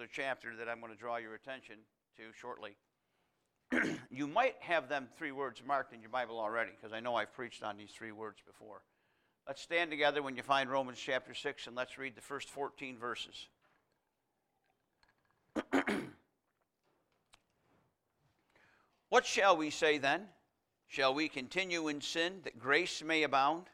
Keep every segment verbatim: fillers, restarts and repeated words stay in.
particular chapter that I'm going to draw your attention to shortly, you might have them three words marked in your Bible already, because I know I've preached on these three words before. Let's stand together when you find Romans chapter six, and let's read the first fourteen verses. What shall we say then? Shall we continue in sin that grace may abound?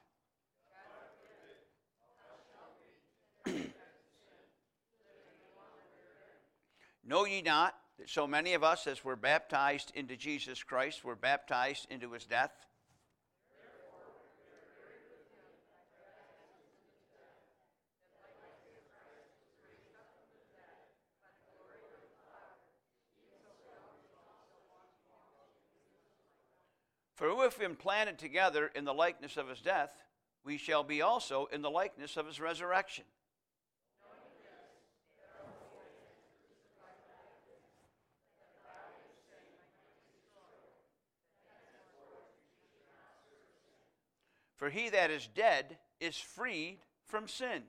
Know ye not that so many of us as were baptized into Jesus Christ were baptized into his death? For if we been planted together in the likeness of his death, we shall be also in the likeness of his resurrection. For he that is dead is freed from sin.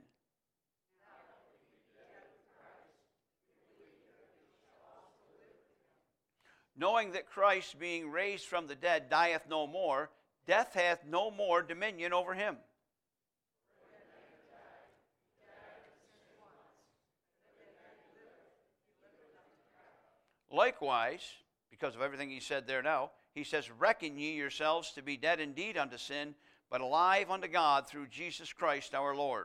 Knowing that Christ, being raised from the dead, dieth no more, death hath no more dominion over him. Likewise, because of everything he said there now, he says, reckon ye yourselves to be dead indeed unto sin, but alive unto God through Jesus Christ our Lord.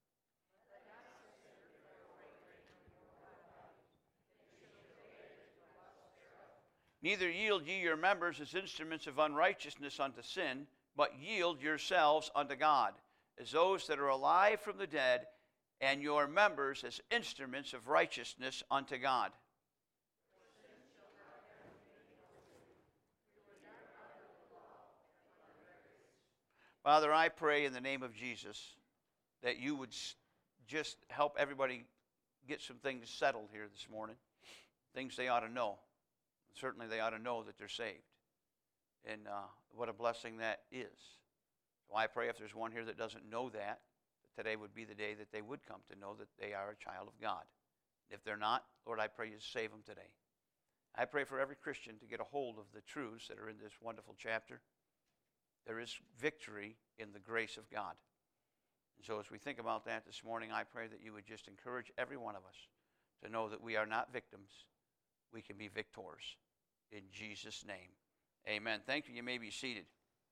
Neither yield ye your members as instruments of unrighteousness unto sin, but yield yourselves unto God, as those that are alive from the dead, and your members as instruments of righteousness unto God. Father, I pray in the name of Jesus that you would just help everybody get some things settled here this morning, things they ought to know. Certainly they ought to know that they're saved. And uh, what a blessing that is. So I pray if there's one here that doesn't know that, that today would be the day that they would come to know that they are a child of God. If they're not, Lord, I pray you save them today. I pray for every Christian to get a hold of the truths that are in this wonderful chapter. There is victory in the grace of God. And so as we think about that this morning, I pray that you would just encourage every one of us to know that we are not victims. We can be victors. In Jesus' name, amen. Thank you. You may be seated.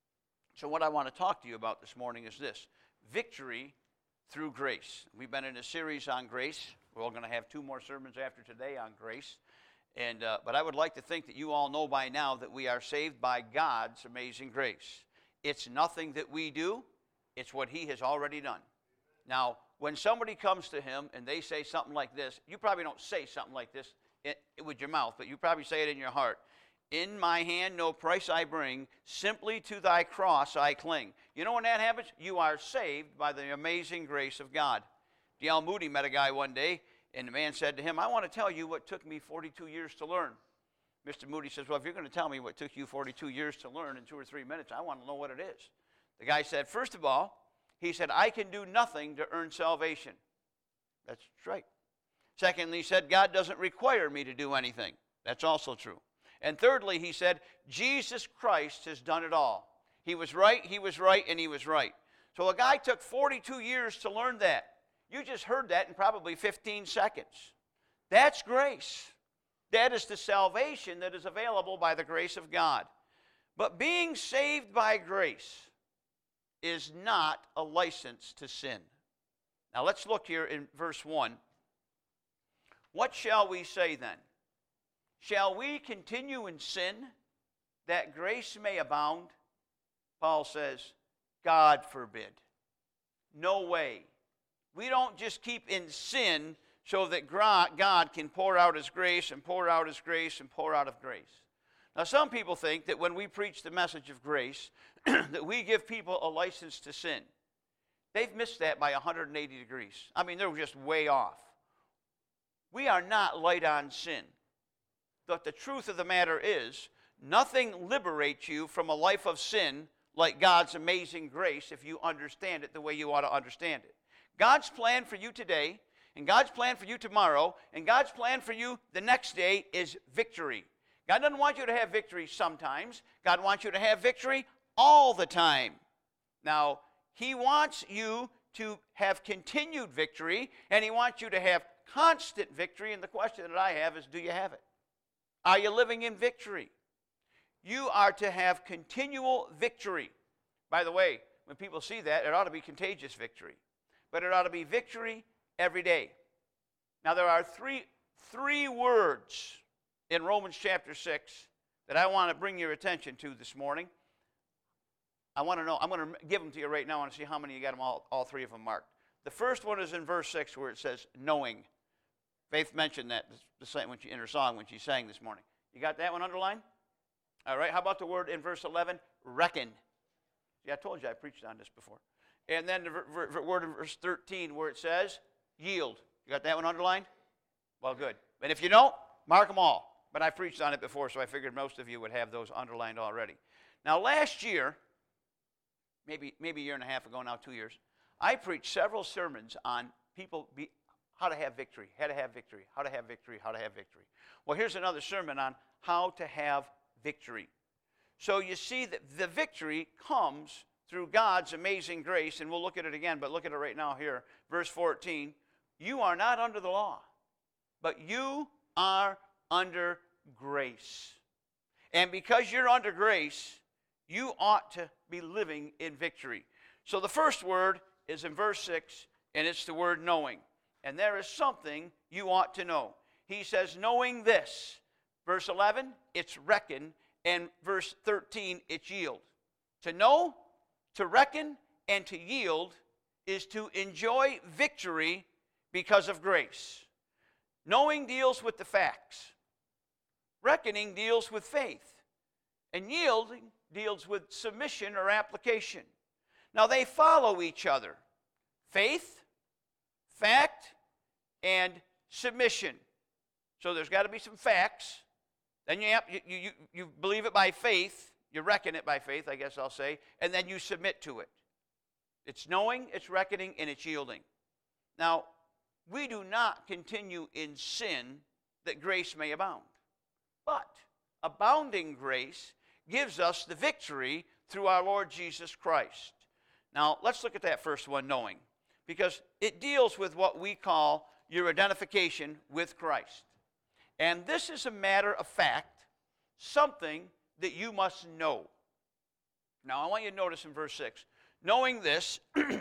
So what I want to talk to you about this morning is this: victory through grace. We've been in a series on grace. We're all going to have two more sermons after today on grace. And uh, but I would like to think that you all know by now that we are saved by God's amazing grace. It's nothing that we do. It's what he has already done. Now, when somebody comes to him and they say something like this, you probably don't say something like this It, it, with your mouth, but you probably say it in your heart. In my hand no price I bring, simply to thy cross I cling. You know when that happens? You are saved by the amazing grace of God. D L Moody met a guy one day, and the man said to him, I want to tell you what took me forty-two years to learn. Mister Moody says, well, if you're going to tell me what took you forty-two years to learn in two or three minutes, I want to know what it is. The guy said, first of all, he said, I can do nothing to earn salvation. That's right. Secondly, he said, God doesn't require me to do anything. That's also true. And thirdly, he said, Jesus Christ has done it all. He was right, he was right, and he was right. So a guy took forty-two years to learn that. You just heard that in probably fifteen seconds. That's grace. That is the salvation that is available by the grace of God. But being saved by grace is not a license to sin. Now let's look here in verse one. What shall we say then? Shall we continue in sin that grace may abound? Paul says, God forbid. No way. We don't just keep in sin so that God can pour out his grace and pour out his grace and pour out of grace. Now some people think that when we preach the message of grace, that we give people a license to sin. They've missed that by one hundred eighty degrees. I mean, they're just way off. We are not light on sin. But the truth of the matter is, nothing liberates you from a life of sin like God's amazing grace if you understand it the way you ought to understand it. God's plan for you today And God's plan for you tomorrow, and God's plan for you the next day is victory. God doesn't want you to have victory sometimes. God wants you to have victory all the time. Now, He wants you to have continued victory, and He wants you to have constant victory. And the question that I have is, do you have it? Are you living in victory? You are to have continual victory. By the way, when people see that, it ought to be contagious victory. But it ought to be victory every day. Now, there are three, three words in Romans chapter six that I want to bring your attention to this morning. I want to know, I'm going to give them to you right now. I want to see how many you got them all, all three of them marked. The first one is in verse six where it says, knowing. Faith mentioned that when she, in her song when she sang this morning. You got that one underlined? All right, how about the word in verse eleven, reckon? Yeah, I told you I preached on this before. And then the ver- ver- word in verse thirteen where it says, yield. You got that one underlined? Well, good. And if you don't, mark them all. But I preached on it before, so I figured most of you would have those underlined already. Now, last year, maybe maybe a year and a half ago now, two years, I preached several sermons on people, be, how to have victory, how to have victory, how to have victory, how to have victory. Well, here's another sermon on how to have victory. So you see that the victory comes through God's amazing grace, and we'll look at it again, but look at it right now here. Verse fourteen, you are not under the law, but you are under grace. And because you're under grace, you ought to be living in victory. So the first word is in verse six, and it's the word knowing. And there is something you ought to know. He says, knowing this. Verse eleven, it's reckon. And verse thirteen, it's yield. To know, to reckon, and to yield is to enjoy victory because of grace. Knowing deals with the facts. Reckoning deals with faith. And yielding deals with submission or application. Now they follow each other. Faith, fact, and submission. So there's got to be some facts. Then you, have, you, you, you believe it by faith. You reckon it by faith, I guess I'll say. And then you submit to it. It's knowing, it's reckoning, and it's yielding. Now, we do not continue in sin that grace may abound. But abounding grace gives us the victory through our Lord Jesus Christ. Now, let's look at that first one, knowing, because it deals with what we call your identification with Christ. And this is a matter of fact, something that you must know. Now, I want you to notice in verse six, knowing this,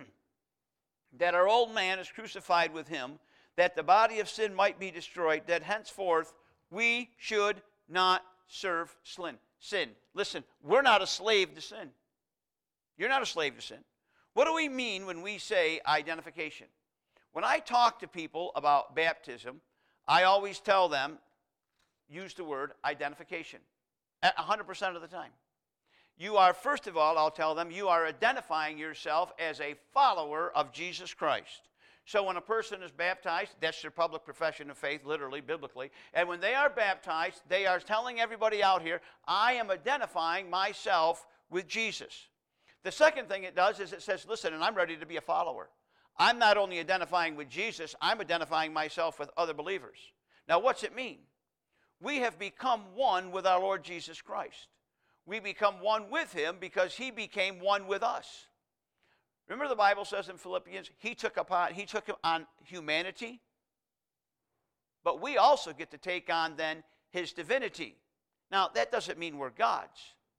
that our old man is crucified with him, that the body of sin might be destroyed, that henceforth we should not serve sin. Sin. Listen, we're not a slave to sin. You're not a slave to sin. What do we mean when we say identification? When I talk to people about baptism, I always tell them, use the word identification, one hundred percent of the time. You are, first of all, I'll tell them, you are identifying yourself as a follower of Jesus Christ. So when a person is baptized, that's their public profession of faith, literally, biblically. And when they are baptized, they are telling everybody out here, I am identifying myself with Jesus. The second thing it does is it says, listen, and I'm ready to be a follower. I'm not only identifying with Jesus, I'm identifying myself with other believers. Now, what's it mean? We have become one with our Lord Jesus Christ. We become one with him because he became one with us. Remember the Bible says in Philippians, he took upon, he took on humanity, but we also get to take on then his divinity. Now, that doesn't mean we're God's,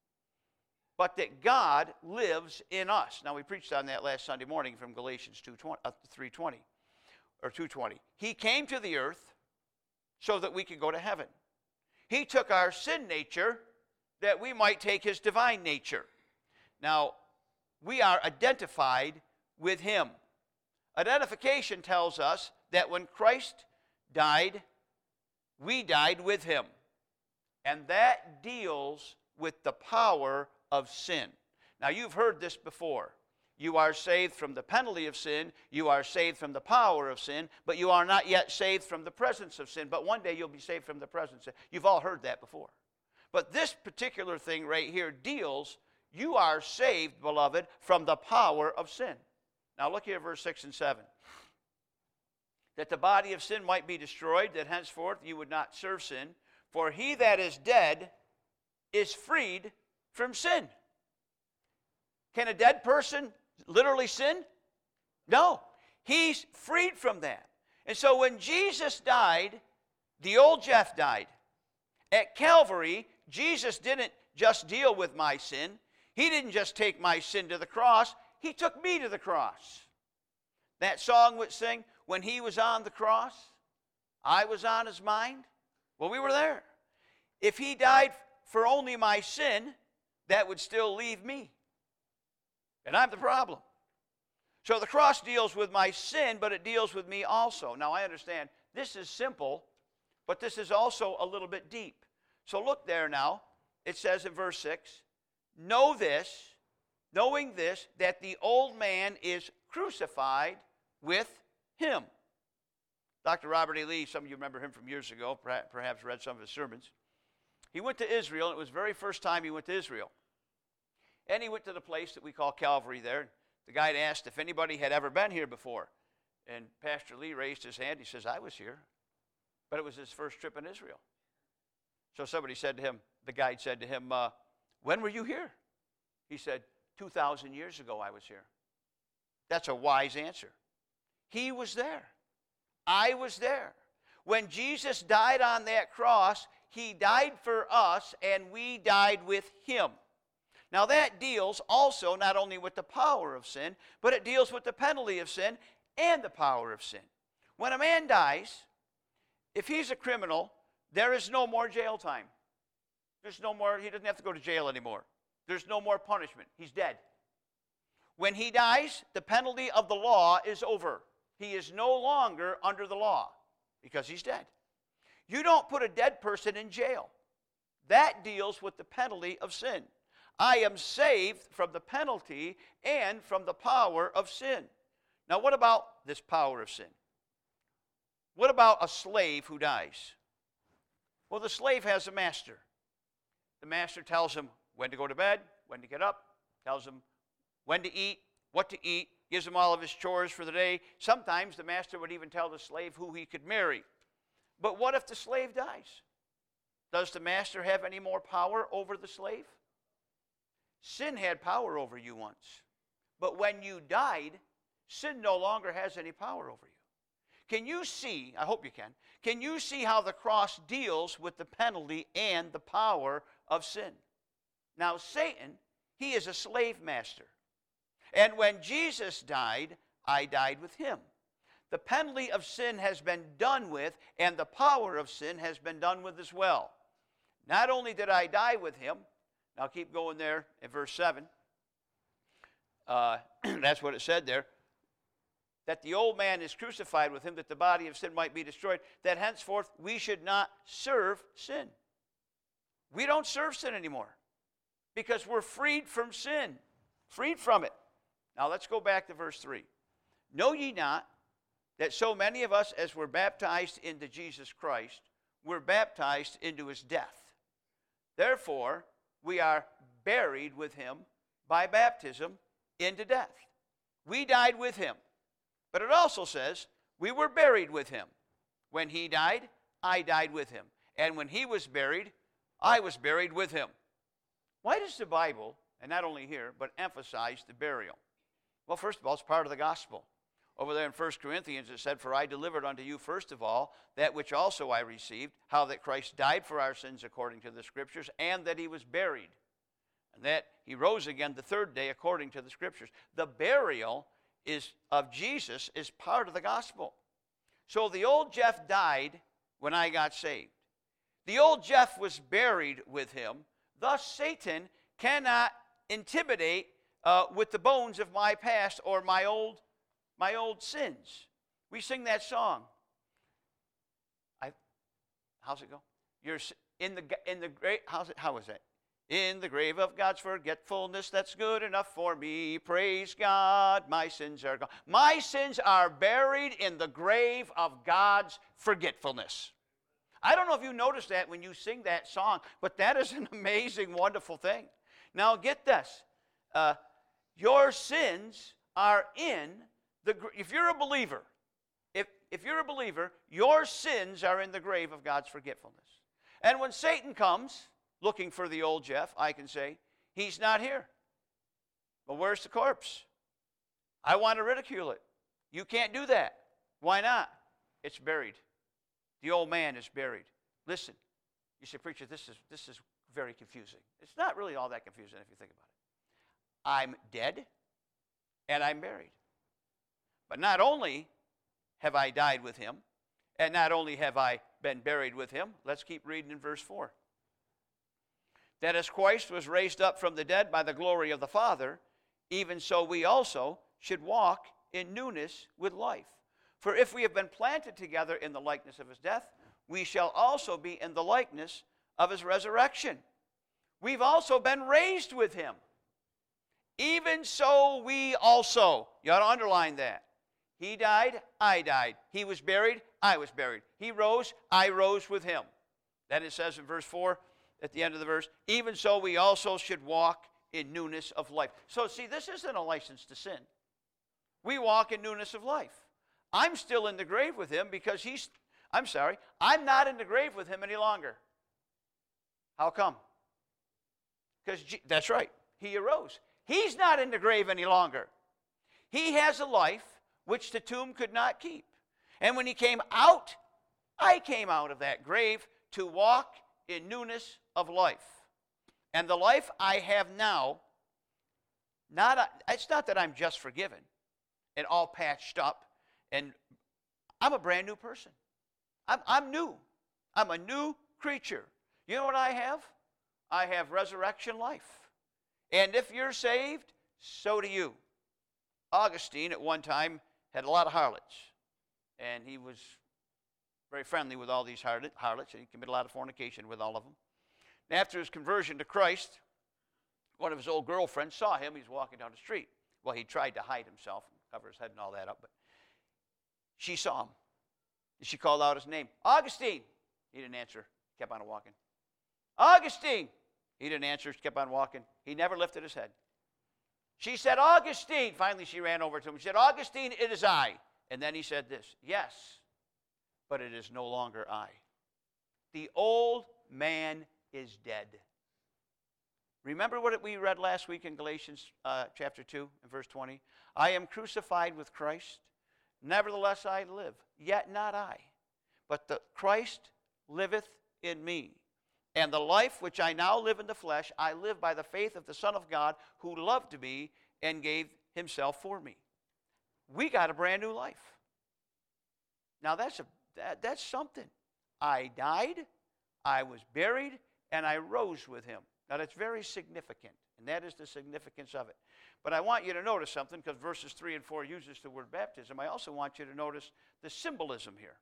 but that God lives in us. Now, we preached on that last Sunday morning from Galatians three twenty, or two twenty. He came to the earth so that we could go to heaven. He took our sin nature that we might take his divine nature. Now, we are identified with him. Identification tells us that when Christ died, we died with him. And that deals with the power of sin. Now, you've heard this before. You are saved from the penalty of sin. You are saved from the power of sin. But you are not yet saved from the presence of sin. But one day you'll be saved from the presence of sin. You've all heard that before. But this particular thing right here deals, you are saved, beloved, from the power of sin. Now look here at verse six and seven. that the body of sin might be destroyed, that henceforth you would not serve sin. For he that is dead is freed from sin. Can a dead person literally sin? No. He's freed from that. And so when Jesus died, the old Jeff died. At Calvary, Jesus didn't just deal with my sin. He didn't just take my sin to the cross. He took me to the cross. That song would sing, when he was on the cross, I was on his mind. Well, we were there. If he died for only my sin, that would still leave me. And I'm the problem. So the cross deals with my sin, but it deals with me also. Now, I understand this is simple, but this is also a little bit deep. So look there now. It says in verse six, know this, knowing this, that the old man is crucified with him. Doctor Robert E. Lee, some of you remember him from years ago, perhaps read some of his sermons. He went to Israel, and it was the very first time he went to Israel. And he went to the place that we call Calvary there. The guide asked if anybody had ever been here before. And Pastor Lee raised his hand. He says, I was here. But it was his first trip in Israel. So somebody said to him, the guide said to him, uh, when were you here? He said, two thousand years ago I was here. That's a wise answer. He was there. I was there. When Jesus died on that cross, he died for us, and we died with him. Now that deals also not only with the power of sin, but it deals with the penalty of sin and the power of sin. When a man dies, if he's a criminal, there is no more jail time. There's no more, he doesn't have to go to jail anymore. There's no more punishment. He's dead. When he dies, the penalty of the law is over. He is no longer under the law because he's dead. You don't put a dead person in jail. That deals with the penalty of sin. I am saved from the penalty and from the power of sin. Now, what about this power of sin? What about a slave who dies? Well, the slave has a master. The master tells him when to go to bed, when to get up, tells him when to eat, what to eat, gives him all of his chores for the day. Sometimes the master would even tell the slave who he could marry. But what if the slave dies? Does the master have any more power over the slave? Sin had power over you once. But when you died, sin no longer has any power over you. Can you see, I hope you can, can you see how the cross deals with the penalty and the power of sin? Now, Satan, he is a slave master. And when Jesus died, I died with him. The penalty of sin has been done with, and the power of sin has been done with as well. Not only did I die with him, now keep going there in verse seven. Uh, that's what it said there. That the old man is crucified with him, that the body of sin might be destroyed, that henceforth we should not serve sin. We don't serve sin anymore because we're freed from sin, freed from it. Now let's go back to verse three. Know ye not that so many of us as were baptized into Jesus Christ were baptized into his death? Therefore, we are buried with him by baptism into death. We died with him. But it also says, we were buried with him. When he died, I died with him. And when he was buried, I was buried with him. Why does the Bible, and not only here, but emphasize the burial? Well, first of all, it's part of the gospel. Over there in First Corinthians it said, for I delivered unto you first of all that which also I received, how that Christ died for our sins according to the Scriptures, and that he was buried, and that he rose again the third day according to the Scriptures. The burial is of Jesus is part of the gospel. So the old Jeff died when I got saved. The old Jeff was buried with him. Thus Satan cannot intimidate uh, with the bones of my past or my old my old sins. We sing that song. I, how's it go? You're in the in the great. How's it? How is that? In the grave of God's forgetfulness, that's good enough for me. Praise God, my sins are gone. My sins are buried in the grave of God's forgetfulness. I don't know if you noticed that when you sing that song, but that is an amazing, wonderful thing. Now get this. Uh, your sins are in the, if you're a believer, if, if you're a believer, your sins are in the grave of God's forgetfulness. And when Satan comes looking for the old Jeff, I can say, he's not here. But where's the corpse? I want to ridicule it. You can't do that. Why not? It's buried. The old man is buried. Listen, you say, preacher, this is, this is very confusing. It's not really all that confusing if you think about it. I'm dead and I'm buried. But not only have I died with him, and not only have I been buried with him, let's keep reading in verse four. That as Christ was raised up from the dead by the glory of the Father, even so we also should walk in newness with life. For if we have been planted together in the likeness of his death, we shall also be in the likeness of his resurrection. We've also been raised with him. Even so we also. You ought to underline that. He died, I died. He was buried, I was buried. He rose, I rose with him. Then it says in verse four, at the end of the verse, even so we also should walk in newness of life. So see, this isn't a license to sin. We walk in newness of life. I'm still in the grave with him because he's, I'm sorry, I'm not in the grave with him any longer. How come? Because, that's right, he arose. He's not in the grave any longer. He has a life which the tomb could not keep. And when he came out, I came out of that grave to walk in newness of life. And the life I have now, not a, it's not that I'm just forgiven and all patched up, and I'm a brand new person. I'm, I'm new. I'm a new creature. You know what I have? I have resurrection life. And if you're saved, so do you. Augustine at one time had a lot of harlots, and he was very friendly with all these harlots, and he committed a lot of fornication with all of them. And after his conversion to Christ, one of his old girlfriends saw him. He was walking down the street. Well, he tried to hide himself and cover his head and all that up, but she saw him. And she called out his name, Augustine. He didn't answer, kept on walking. Augustine. He didn't answer, kept on walking. He never lifted his head. She said, Augustine. Finally, she ran over to him. She said, Augustine, it is I. And then he said this, yes, but it is no longer I. The old man is dead. Remember what we read last week in Galatians uh, chapter two and verse twenty? I am crucified with Christ. Nevertheless I live, yet not I, but the Christ liveth in me. And the life which I now live in the flesh, I live by the faith of the Son of God, who loved me and gave himself for me. We got a brand new life. Now that's, a, that, that's something. I died, I was buried, and I rose with him. Now that's very significant, and that is the significance of it. But I want you to notice something, because verses three and four uses the word baptism. I also want you to notice the symbolism here.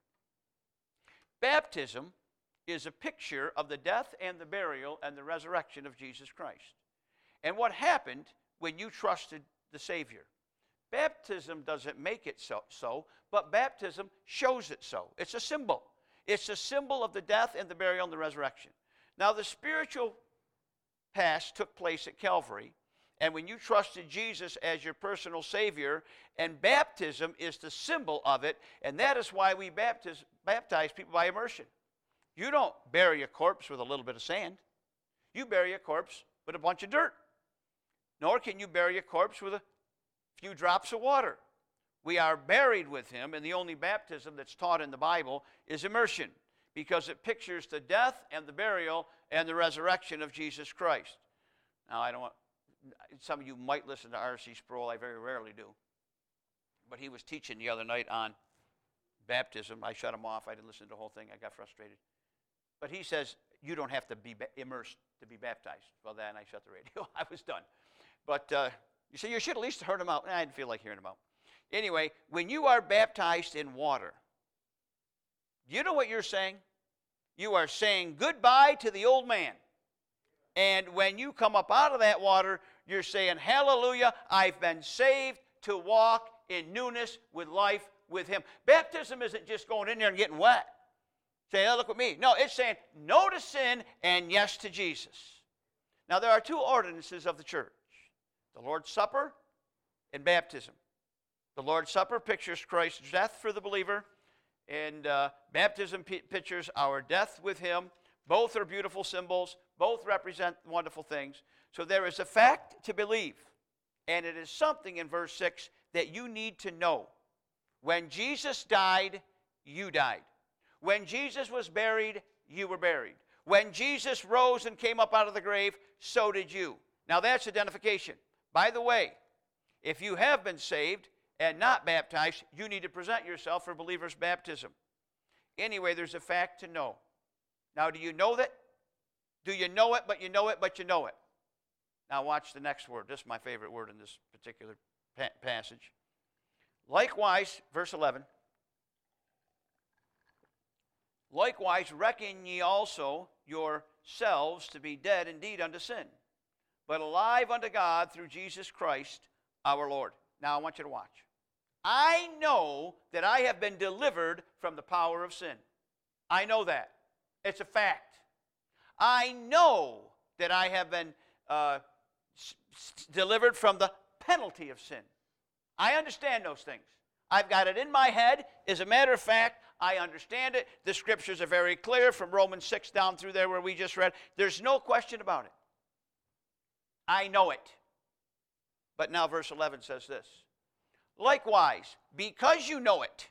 Baptism is a picture of the death and the burial and the resurrection of Jesus Christ. And what happened when you trusted the Savior. Baptism doesn't make it so, so, but baptism shows it so. It's a symbol. It's a symbol of the death and the burial and the resurrection. Now, the spiritual past took place at Calvary, and when you trusted Jesus as your personal Savior, and baptism is the symbol of it, and that is why we baptize, baptize people by immersion. You don't bury a corpse with a little bit of sand. You bury a corpse with a bunch of dirt. Nor can you bury a corpse with a few drops of water. We are buried with him, and the only baptism that's taught in the Bible is immersion, because it pictures the death and the burial and the resurrection of Jesus Christ. Now, I don't want, some of you might listen to R C Sproul. I very rarely do. But he was teaching the other night on baptism. I shut him off. I didn't listen to the whole thing. I got frustrated. But he says, you don't have to be immersed to be baptized. Well, then I shut the radio. I was done. But uh, you say, you should at least have heard him out. I didn't feel like hearing him out. Anyway, when you are baptized in water, you know what you're saying? You are saying goodbye to the old man. And when you come up out of that water, you're saying, hallelujah, I've been saved to walk in newness with life with him. Baptism isn't just going in there and getting wet. Say, oh, look at me. No, it's saying no to sin and yes to Jesus. Now, there are two ordinances of the church. The Lord's Supper and baptism. The Lord's Supper pictures Christ's death for the believer, And uh, baptism p- pictures our death with him. Both are beautiful symbols. Both represent wonderful things. So there is a fact to believe. And it is something in verse six that you need to know. When Jesus died, you died. When Jesus was buried, you were buried. When Jesus rose and came up out of the grave, so did you. Now that's identification. By the way, if you have been saved and not baptized, you need to present yourself for believer's baptism. Anyway, there's a fact to know. Now, do you know that? Do you know it, but you know it, but you know it? Now watch the next word. This is my favorite word in this particular pa- passage. Likewise, verse eleven. Likewise, reckon ye also yourselves to be dead indeed unto sin, but alive unto God through Jesus Christ our Lord. Now I want you to watch. I know that I have been delivered from the power of sin. I know that. It's a fact. I know that I have been uh, s- s- delivered from the penalty of sin. I understand those things. I've got it in my head. As a matter of fact, I understand it. The scriptures are very clear from Romans six down through there where we just read. There's no question about it. I know it. But now verse eleven says this. Likewise, because you know it,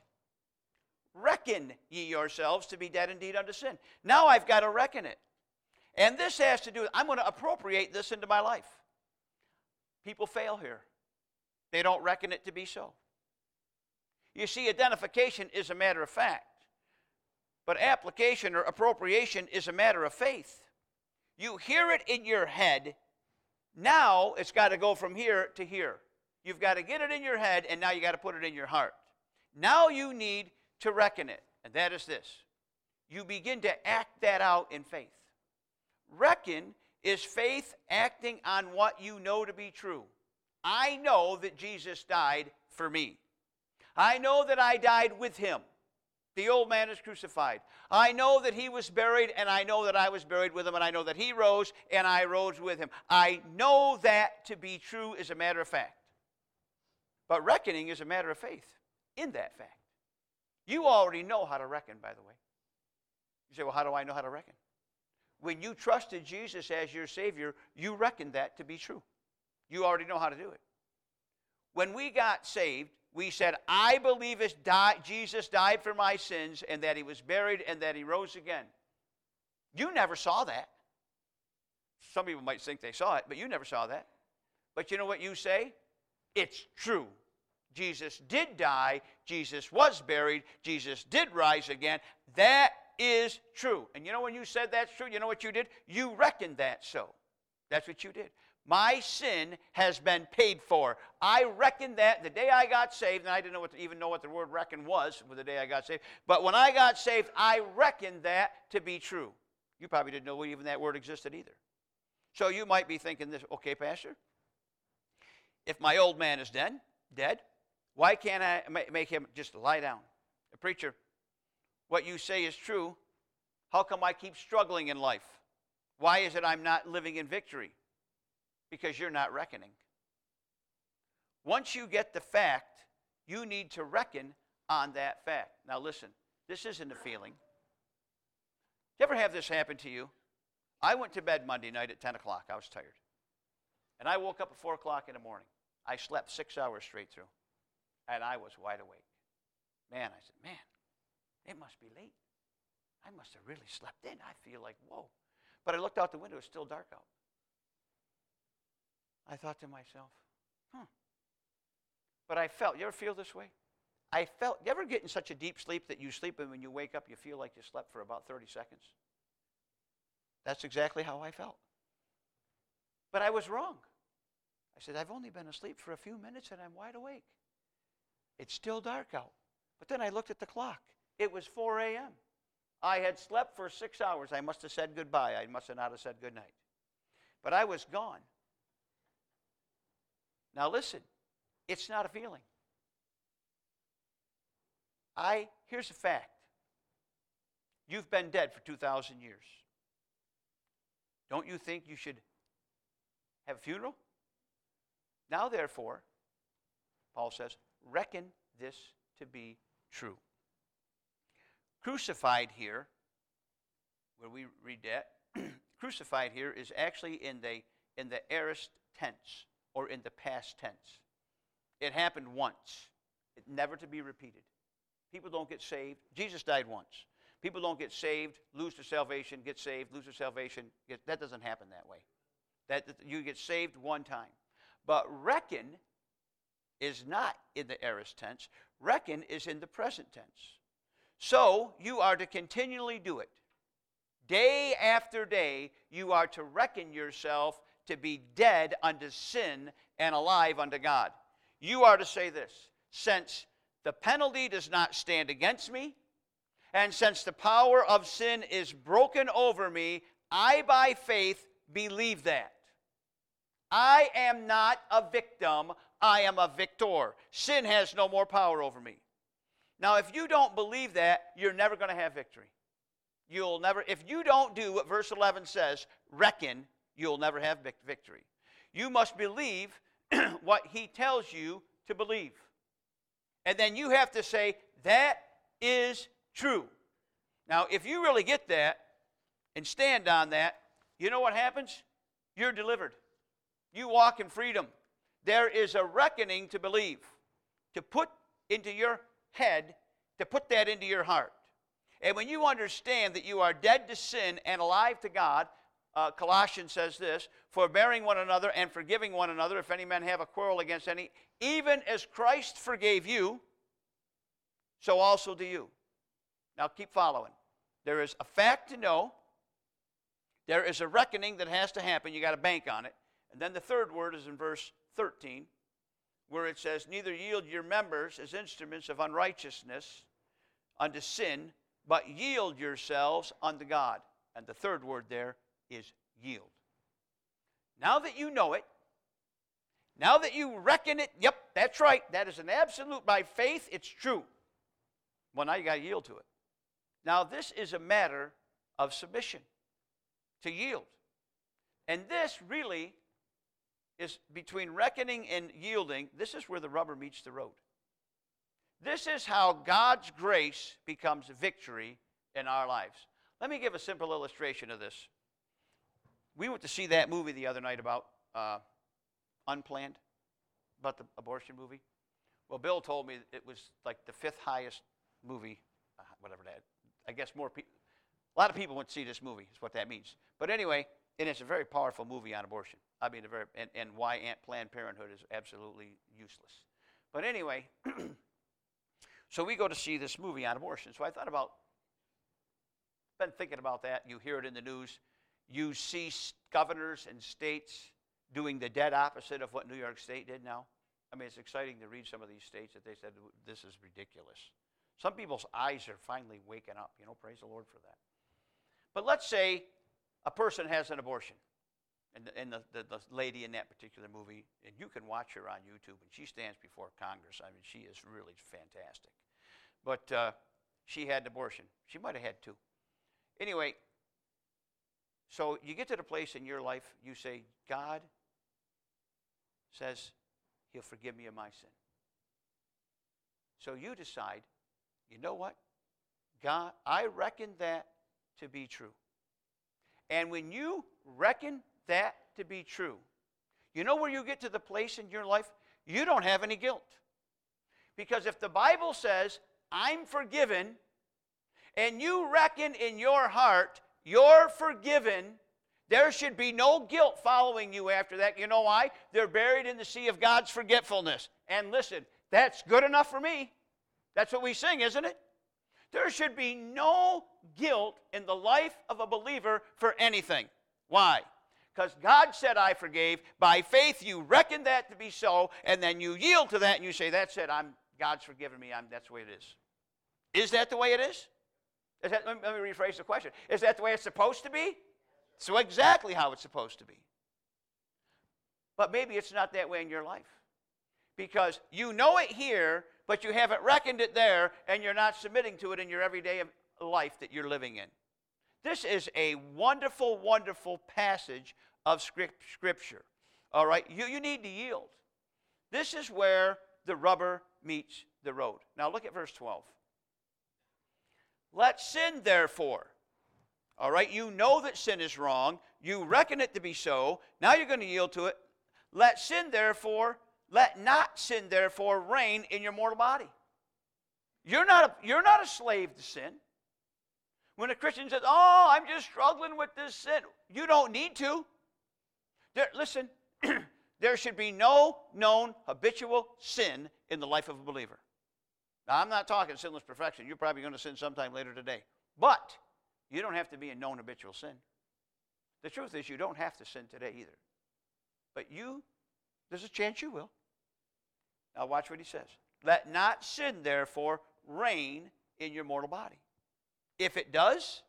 reckon ye yourselves to be dead indeed unto sin. Now I've got to reckon it. And this has to do with, I'm going to appropriate this into my life. People fail here. They don't reckon it to be so. You see, identification is a matter of fact. But application or appropriation is a matter of faith. You hear it in your head. Now it's got to go from here to here. You've got to get it in your head, and now you got to put it in your heart. Now you need to reckon it, and that is this. You begin to act that out in faith. Reckon is faith acting on what you know to be true. I know that Jesus died for me. I know that I died with him. The old man is crucified. I know that he was buried, and I know that I was buried with him, and I know that he rose, and I rose with him. I know that to be true as a matter of fact. But reckoning is a matter of faith in that fact. You already know how to reckon, by the way. You say, well, how do I know how to reckon? When you trusted Jesus as your Savior, you reckoned that to be true. You already know how to do it. When we got saved, we said, I believe it's die, Jesus died for my sins and that he was buried and that he rose again. You never saw that. Some people might think they saw it, but you never saw that. But you know what you say? It's true. Jesus did die. Jesus was buried. Jesus did rise again. That is true. And you know when you said that's true, you know what you did? You reckoned that so. That's what you did. My sin has been paid for. I reckoned that the day I got saved, and I didn't know what to, even know what the word reckon was for the day I got saved, but when I got saved, I reckoned that to be true. You probably didn't know even that word existed either. So you might be thinking this, okay, Pastor, if my old man is dead, dead, why can't I make him just lie down? A preacher, what you say is true. How come I keep struggling in life? Why is it I'm not living in victory? Because you're not reckoning. Once you get the fact, you need to reckon on that fact. Now listen, this isn't a feeling. You ever have this happen to you? I went to bed Monday night at ten o'clock. I was tired. And I woke up at four o'clock in the morning. I slept six hours straight through. And I was wide awake. Man, I said, man, it must be late. I must have really slept in. I feel like, whoa. But I looked out the window. It's still dark out. I thought to myself, hmm. But I felt, you ever feel this way? I felt, you ever get in such a deep sleep that you sleep and when you wake up you feel like you slept for about thirty seconds? That's exactly how I felt. But I was wrong. I said, I've only been asleep for a few minutes and I'm wide awake. It's still dark out. But then I looked at the clock. It was four a.m. I had slept for six hours. I must have said goodbye. I must have not have said goodnight. But I was gone. Now listen, it's not a feeling. I, here's a fact. You've been dead for two thousand years. Don't you think you should have a funeral? Now therefore, Paul says, reckon this to be true. crucified here, where we read that, crucified here is actually in the in the aorist tense, or in the past tense. It happened once, it, never to be repeated. People don't get saved. Jesus died once. People don't get saved, lose their salvation, get saved, lose their salvation. Get, that doesn't happen that way. That, that you get saved one time. But reckon is not in the aorist tense. Reckon is in the present tense. So you are to continually do it. Day after day, you are to reckon yourself to be dead unto sin and alive unto God. You are to say this: since the penalty does not stand against me, and since the power of sin is broken over me, I by faith believe that. I am not a victim, I am a victor. Sin has no more power over me. Now, if you don't believe that, you're never going to have victory. You'll never, if you don't do what verse eleven says, reckon, you'll never have victory. You must believe what he tells you to believe. And then you have to say, that is true. Now, if you really get that and stand on that, you know what happens? You're delivered. You walk in freedom. There is a reckoning to believe, to put into your head, to put that into your heart. And when you understand that you are dead to sin and alive to God, uh, Colossians says this: forbearing one another and forgiving one another, if any man have a quarrel against any, even as Christ forgave you, so also do you. Now keep following. There is a fact to know. There is a reckoning that has to happen. You got to bank on it. And then the third word is in verse thirteen, where it says, neither yield your members as instruments of unrighteousness unto sin, but yield yourselves unto God. And the third word there is yield. Now that you know it, now that you reckon it, yep, that's right, that is an absolute, by faith, it's true. Well, now you got to yield to it. Now, this is a matter of submission, to yield. And this really is between reckoning and yielding. This is where the rubber meets the road. This is how God's grace becomes victory in our lives. Let me give a simple illustration of this. We went to see that movie the other night about uh, Unplanned, about the abortion movie. Well, Bill told me it was like the fifth highest movie, uh, whatever that. I guess more people, a lot of people went to see this movie, is what that means. But anyway, and it's a very powerful movie on abortion. I mean, a very, and, and why Planned Parenthood is absolutely useless. But anyway, so we go to see this movie on abortion. So I thought about, been thinking about that. You hear it in the news. You see governors and states doing the dead opposite of what New York State did now. I mean, it's exciting to read some of these states that they said, this is ridiculous. Some people's eyes are finally waking up. You know, praise the Lord for that. But let's say a person has an abortion. And, the, and the, the, the lady in that particular movie, and you can watch her on YouTube, and she stands before Congress. I mean, she is really fantastic. But uh, she had an abortion. She might have had two. Anyway, so you get to the place in your life, you say, God says he'll forgive me of my sin. So you decide, you know what? God, I reckon that to be true. And when you reckon that to be true, you know where you get to the place in your life? You don't have any guilt. Because if the Bible says, I'm forgiven, and you reckon in your heart, you're forgiven, there should be no guilt following you after that. You know why? They're buried in the sea of God's forgetfulness. And listen, that's good enough for me. That's what we sing, isn't it? There should be no guilt in the life of a believer for anything. Why? Because God said, I forgave. By faith, you reckon that to be so, and then you yield to that, and you say, that's it, I'm, God's forgiven me, I'm, that's the way it is. Is that the way it is? Is that, let, me, let me rephrase the question. Is that the way it's supposed to be? So exactly how it's supposed to be. But maybe it's not that way in your life. Because you know it here, but you haven't reckoned it there, and you're not submitting to it in your everyday life that you're living in. This is a wonderful, wonderful passage of Scripture. All right? You, you need to yield. This is where the rubber meets the road. Now look at verse twelve. Let sin, therefore. All right, you know that sin is wrong. You reckon it to be so. Now you're going to yield to it. Let sin, therefore, let not sin, therefore, reign in your mortal body. You're not a, you're not a slave to sin. When a Christian says, oh, I'm just struggling with this sin, you don't need to. There, listen, there should be no known habitual sin in the life of a believer. Now, I'm not talking sinless perfection. You're probably going to sin sometime later today. But you don't have to be in known habitual sin. The truth is, you don't have to sin today either. But you, there's a chance you will. Now watch what he says. Let not sin, therefore, reign in your mortal body. If it does,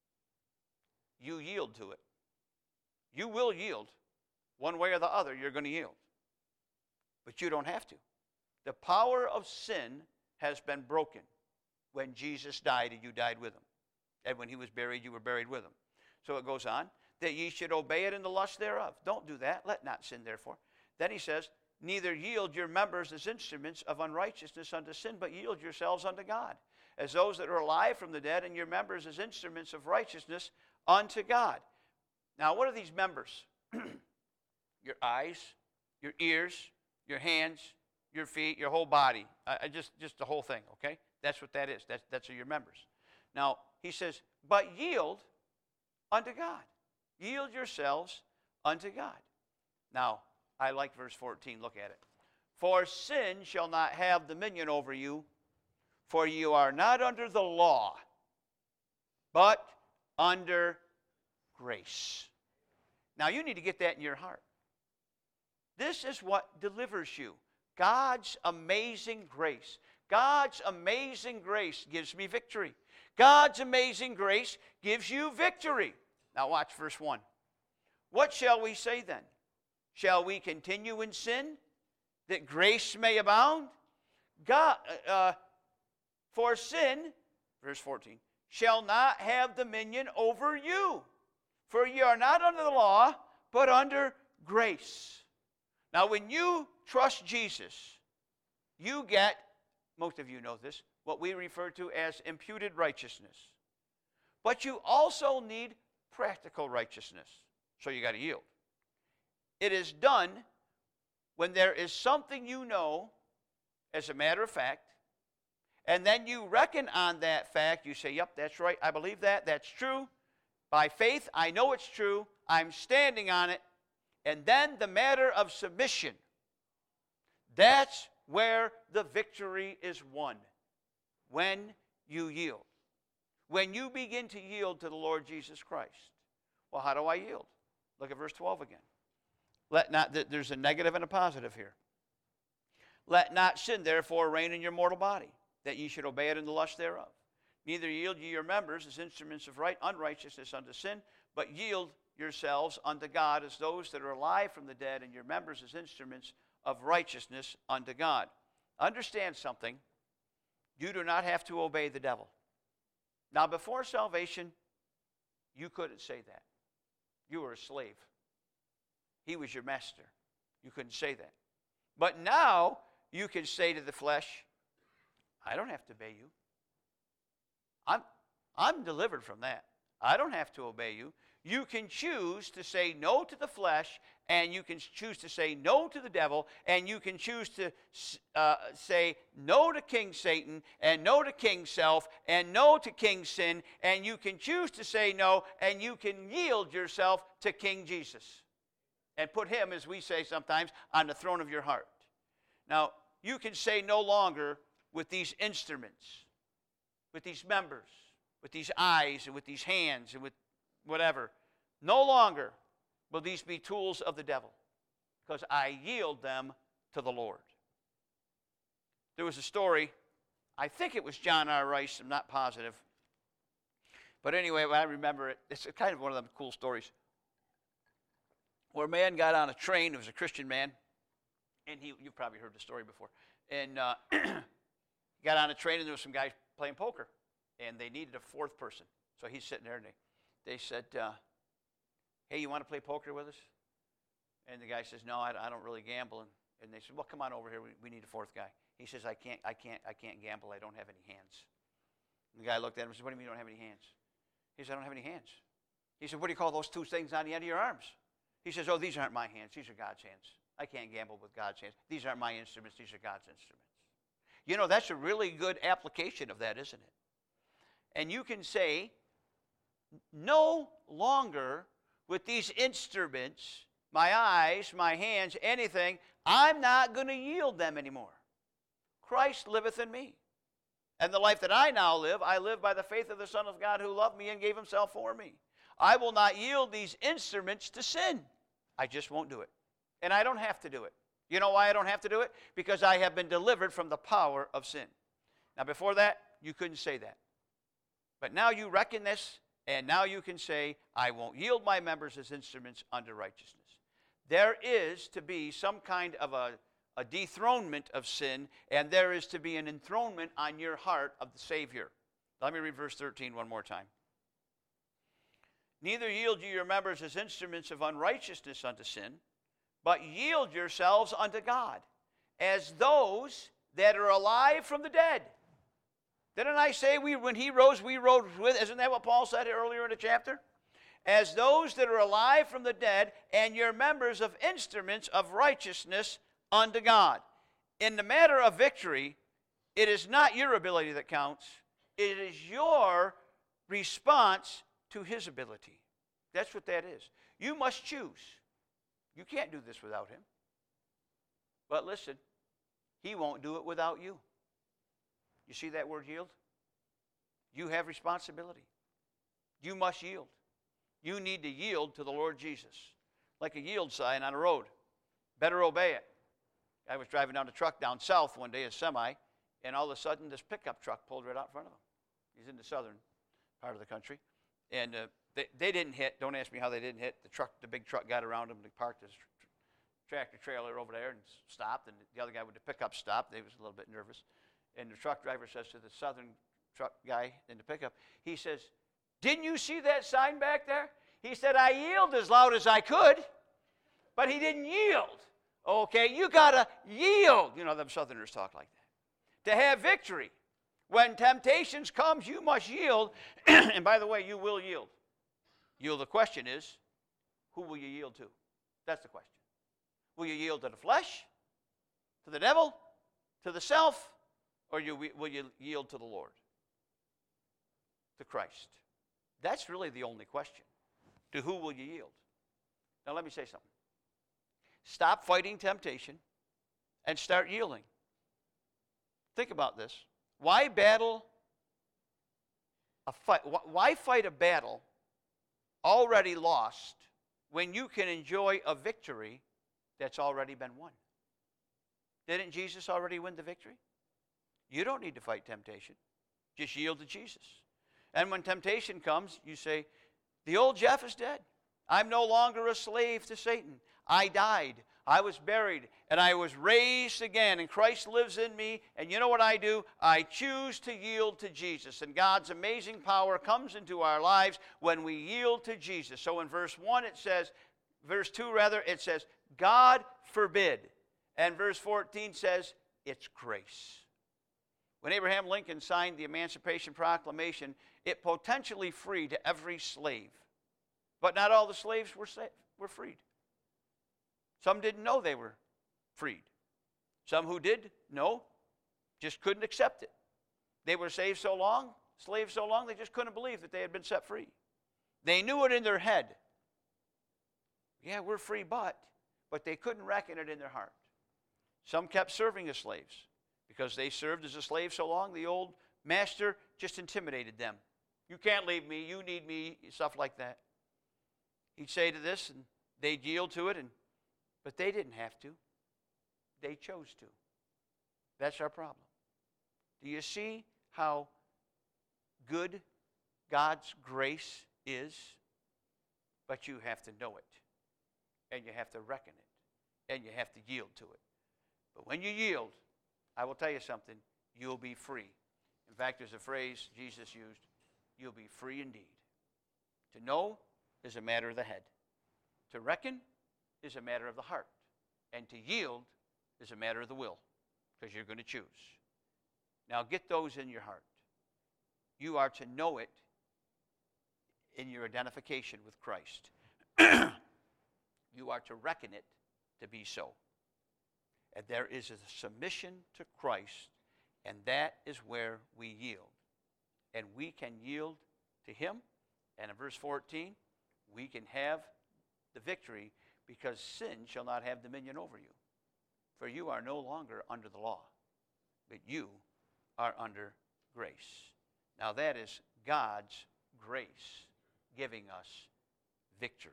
you yield to it. You will yield. One way or the other, you're going to yield. But you don't have to. The power of sin has been broken when Jesus died and you died with him. And when he was buried, you were buried with him. So it goes on, that ye should obey it in the lust thereof. Don't do that. Let not sin, therefore. Then he says, neither yield your members as instruments of unrighteousness unto sin, but yield yourselves unto God, as those that are alive from the dead, and your members as instruments of righteousness unto God. Now, what are these members? Your eyes, your ears, your hands, your feet, your whole body. I, I just, just the whole thing, okay? That's what that is. That's, that's your members. Now, he says, but yield unto God. Yield yourselves unto God. Now, I like verse fourteen. Look at it. For sin shall not have dominion over you, for you are not under the law, but under grace. Now, you need to get that in your heart. This is what delivers you. God's amazing grace. God's amazing grace gives me victory. God's amazing grace gives you victory. Now watch verse one. What shall we say then? Shall we continue in sin, that grace may abound? God, uh, for sin, verse fourteen, shall not have dominion over you. For ye are not under the law, but under grace. Now when you trust Jesus, you get, most of you know this, what we refer to as imputed righteousness. But you also need practical righteousness. So you got to yield. It is done when there is something you know as a matter of fact, and then you reckon on that fact. You say, yep, that's right. I believe that. That's true. By faith, I know it's true. I'm standing on it. And then the matter of submission. That's where the victory is won. When you yield. When you begin to yield to the Lord Jesus Christ. Well, how do I yield? Look at verse twelve again. Let not, there's a negative and a positive here. Let not sin, therefore, reign in your mortal body, that ye should obey it in the lust thereof. Neither yield ye your members as instruments of right unrighteousness unto sin, but yield yourselves unto God as those that are alive from the dead, and your members as instruments of righteousness unto God. Understand something. You do not have to obey the devil. Now, before salvation, you couldn't say that. You were a slave. He was your master. You couldn't say that. But now, you can say to the flesh, I don't have to obey you. I'm, I'm delivered from that. I don't have to obey you. You can choose to say no to the flesh, and you can choose to say no to the devil, and you can choose to uh, say no to King Satan, and no to King Self, and no to King Sin, and you can choose to say no, and you can yield yourself to King Jesus, and put him, as we say sometimes, on the throne of your heart. Now, you can say no longer with these instruments, with these members, with these eyes, and with these hands, and with whatever. No longer will these be tools of the devil, because I yield them to the Lord. There was a story, I think it was John R. Rice, I'm not positive. But anyway, when I remember it, it's kind of one of them cool stories, where a man got on a train. It was a Christian man, and he, you've probably heard the story before. And uh, got on a train, and there were some guys playing poker, and they needed a fourth person. So he's sitting there, and they, they said, uh, hey, you want to play poker with us? And the guy says, no, I, I don't really gamble. And, and they said, well, come on over here. We, we need a fourth guy. He says, I can't, I can't, I can't gamble. I don't have any hands. And the guy looked at him and said, what do you mean you don't have any hands? He said, I don't have any hands. He said, what do you call those two things on the end of your arms? He says, oh, these aren't my hands. These are God's hands. I can't gamble with God's hands. These aren't my instruments. These are God's instruments. You know, that's a really good application of that, isn't it? And you can say, no longer with these instruments, my eyes, my hands, anything, I'm not going to yield them anymore. Christ liveth in me. And the life that I now live, I live by the faith of the Son of God who loved me and gave himself for me. I will not yield these instruments to sin. I just won't do it. And I don't have to do it. You know why I don't have to do it? Because I have been delivered from the power of sin. Now before that, you couldn't say that. But now you reckon this, and now you can say, I won't yield my members as instruments unto righteousness. There is to be some kind of a, a dethronement of sin, and there is to be an enthronement on your heart of the Savior. Let me read verse thirteen one more time. Neither yield ye your members as instruments of unrighteousness unto sin, but yield yourselves unto God, as those that are alive from the dead. Didn't I say we, when he rose, we rose with? Isn't that what Paul said earlier in the chapter? As those that are alive from the dead, and your members of instruments of righteousness unto God. In the matter of victory, it is not your ability that counts. It is your response to his ability. That's what that is. You must choose. You can't do this without him. But listen, he won't do it without you. You see that word yield? You have responsibility. You must yield. You need to yield to the Lord Jesus. Like a yield sign on a road. Better obey it. I was driving down a truck down south one day, a semi, and all of a sudden this pickup truck pulled right out in front of him. He's in the southern part of the country. And uh, they, they didn't hit. Don't ask me how they didn't hit. The truck, the big truck got around him. They parked his tr- tractor trailer over there and stopped. And the other guy with the pickup stopped. They was a little bit nervous. And the truck driver says to the southern truck guy in the pickup, he says, didn't you see that sign back there? He said, I yielded as loud as I could, but he didn't yield. Okay, you got to yield. You know, them southerners talk like that. To have victory. When temptations comes, you must yield. And by the way, you will yield. Yield. The question is, who will you yield to? That's the question. Will you yield to the flesh, to the devil, to the self, or you, will you yield to the Lord, to Christ? That's really the only question. To who will you yield? Now let me say something. Stop fighting temptation and start yielding. Think about this. Why battle a fight? Why fight a battle already lost when you can enjoy a victory that's already been won? Didn't Jesus already win the victory? You don't need to fight temptation. Just yield to Jesus. And when temptation comes, you say, the old Jeff is dead. I'm no longer a slave to Satan. I died. I was buried. And I was raised again. And Christ lives in me. And you know what I do? I choose to yield to Jesus. And God's amazing power comes into our lives when we yield to Jesus. So in verse one it says, verse two rather, it says, God forbid. And verse fourteen says, it's grace. When Abraham Lincoln signed the Emancipation Proclamation, it potentially freed every slave. But not all the slaves were, sa- were freed. Some didn't know they were freed. Some who did know just couldn't accept it. They were saved so long, slaves so long, they just couldn't believe that they had been set free. They knew it in their head. Yeah, we're free, but, but they couldn't reckon it in their heart. Some kept serving as slaves. Because they served as a slave so long, the old master just intimidated them. You can't leave me, you need me, stuff like that. He'd say to this, and they'd yield to it, and but they didn't have to. They chose to. That's our problem. Do you see how good God's grace is? But you have to know it, and you have to reckon it, and you have to yield to it. But when you yield, I will tell you something, you'll be free. In fact, there's a phrase Jesus used, you'll be free indeed. To know is a matter of the head. To reckon is a matter of the heart. And to yield is a matter of the will, because you're going to choose. Now get those in your heart. You are to know it in your identification with Christ. You are to reckon it to be so. And there is a submission to Christ, and that is where we yield. And we can yield to him. And in verse fourteen, we can have the victory because sin shall not have dominion over you. For you are no longer under the law, but you are under grace. Now that is God's grace giving us victory.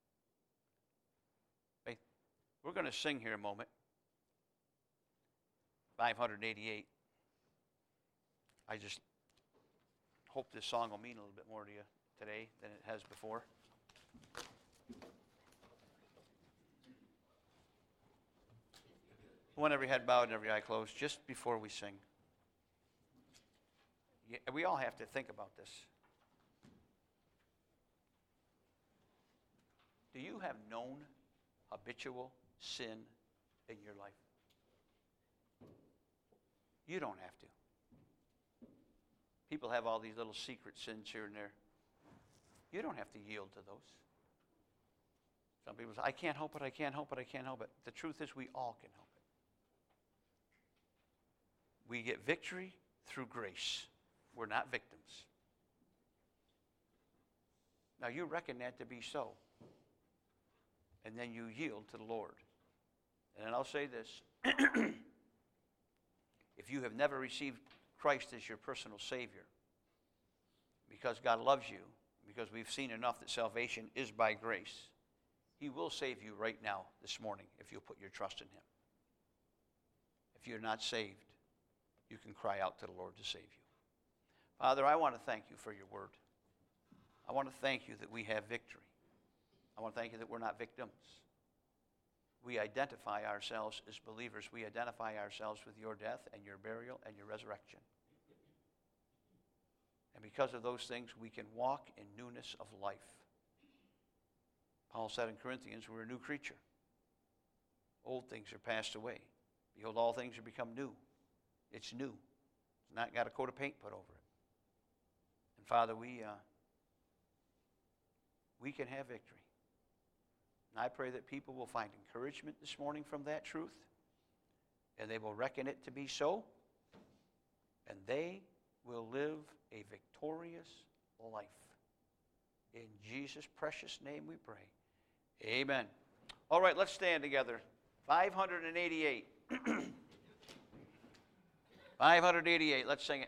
Okay, we're going to sing here a moment. five eighty-eight. I just hope this song will mean a little bit more to you today than it has before. I want every head bowed and every eye closed just before we sing. Yeah, we all have to think about this. Do you have known habitual sin in your life? You don't have to. People have all these little secret sins here and there. You don't have to yield to those. Some people say, I can't help it, I can't help it, I can't help it. The truth is we all can help it. We get victory through grace. We're not victims. Now you reckon that to be so. And then you yield to the Lord. And then I'll say this. If you have never received Christ as your personal Savior, because God loves you, because we've seen enough that salvation is by grace, he will save you right now, this morning, if you'll put your trust in him. If you're not saved, you can cry out to the Lord to save you. Father, I want to thank you for your word. I want to thank you that we have victory. I want to thank you that we're not victims. We identify ourselves as believers. We identify ourselves with your death and your burial and your resurrection. And because of those things, we can walk in newness of life. Paul said in Corinthians, we're a new creature. Old things are passed away. Behold, all things are become new. It's new. It's not got a coat of paint put over it. And Father, we, uh, we can have victory. And I pray that people will find encouragement this morning from that truth, and they will reckon it to be so, and they will live a victorious life. In Jesus' precious name we pray. Amen. All right, let's stand together. five eighty-eight. five eighty-eight, let's sing it.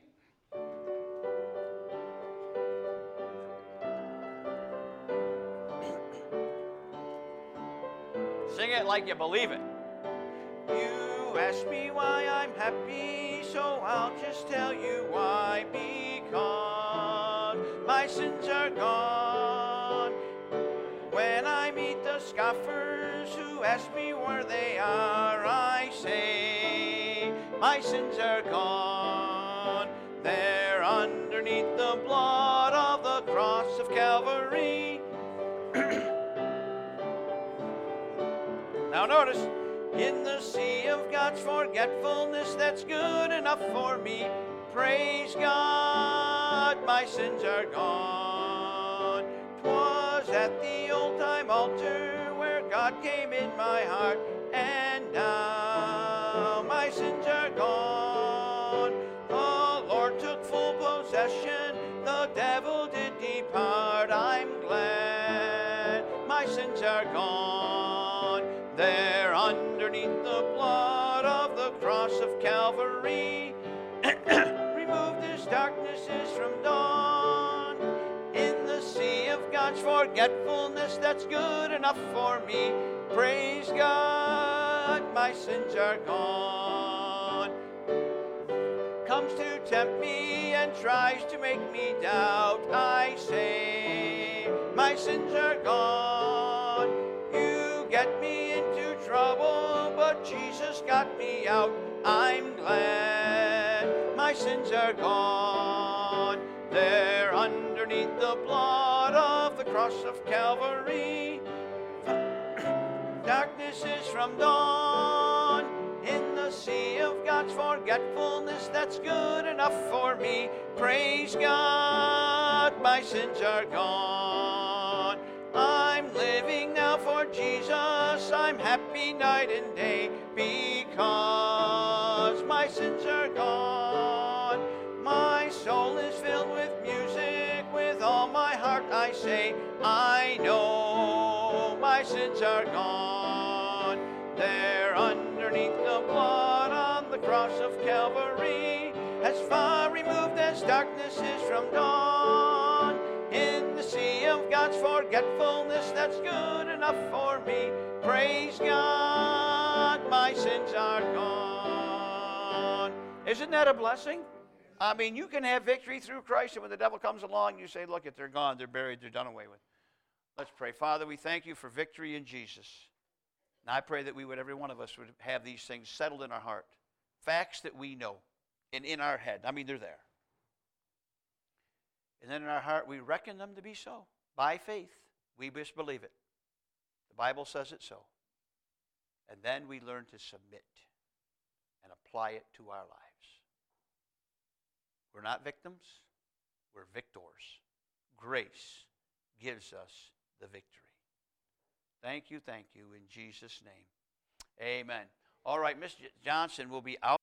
Sing it like you believe it. You ask me why I'm happy, so I'll just tell you why. Because my sins are gone. When I meet the scoffers who ask me where they are, I say, my sins are gone. They're underneath the blood of the cross of Calvary. Now notice, in the sea of God's forgetfulness that's good enough for me, praise God, my sins are gone. 'Twas at the old-time altar where God came in my heart, and now my sins are gone. The Lord took full possession, the devil did depart. I'm glad my sins are gone. They're underneath the blood of the cross of Calvary. Removed as darknesses from dawn. In the sea of God's forgetfulness that's good enough for me, praise God, my sins are gone. Comes to tempt me and tries to make me doubt, I say, my sins are gone. You get me into trouble, but Jesus got me out. I'm glad my sins are gone. They're underneath the blood of the cross of Calvary. Darkness is from dawn. In the sea of God's forgetfulness that's good enough for me. Praise God, my sins are gone. I'm living now for Jesus. I'm happy night and day because my sins are gone. My soul is filled with music. With all my heart I say, I know my sins are gone. They're underneath the blood on the cross of Calvary, as far removed as darkness is from dawn. In the sea of God's forgetfulness that's good enough for me. Praise God, my sins are gone. Isn't that a blessing? I mean, you can have victory through Christ, and when the devil comes along, you say, look, it, they're gone, they're buried, they're done away with. Let's pray. Father, we thank you for victory in Jesus. And I pray that we would, every one of us, would have these things settled in our heart. Facts that we know and in our head. I mean, they're there. And then in our heart, we reckon them to be so. By faith, we just believe it. The Bible says it so. And then we learn to submit and apply it to our lives. We're not victims. We're victors. Grace gives us the victory. Thank you, thank you, in Jesus' name. Amen. All right, Miss Johnson will be out.